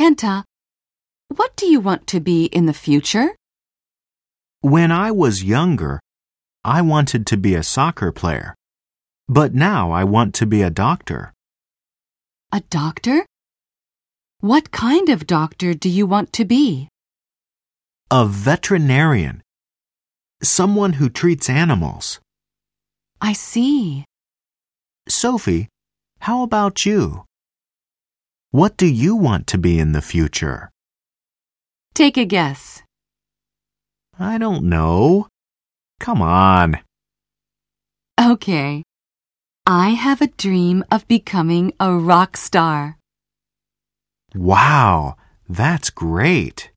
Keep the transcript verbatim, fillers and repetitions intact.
Santa, what do you want to be in the future? When I was younger, I wanted to be a soccer player, but now I want to be a doctor. A doctor? What kind of doctor do you want to be? A veterinarian. Someone who treats animals. I see. Sophie, how about you? What do you want to be in the future? Take a guess. I don't know. Come on. Okay. I have a dream of becoming a rock star. Wow, that's great.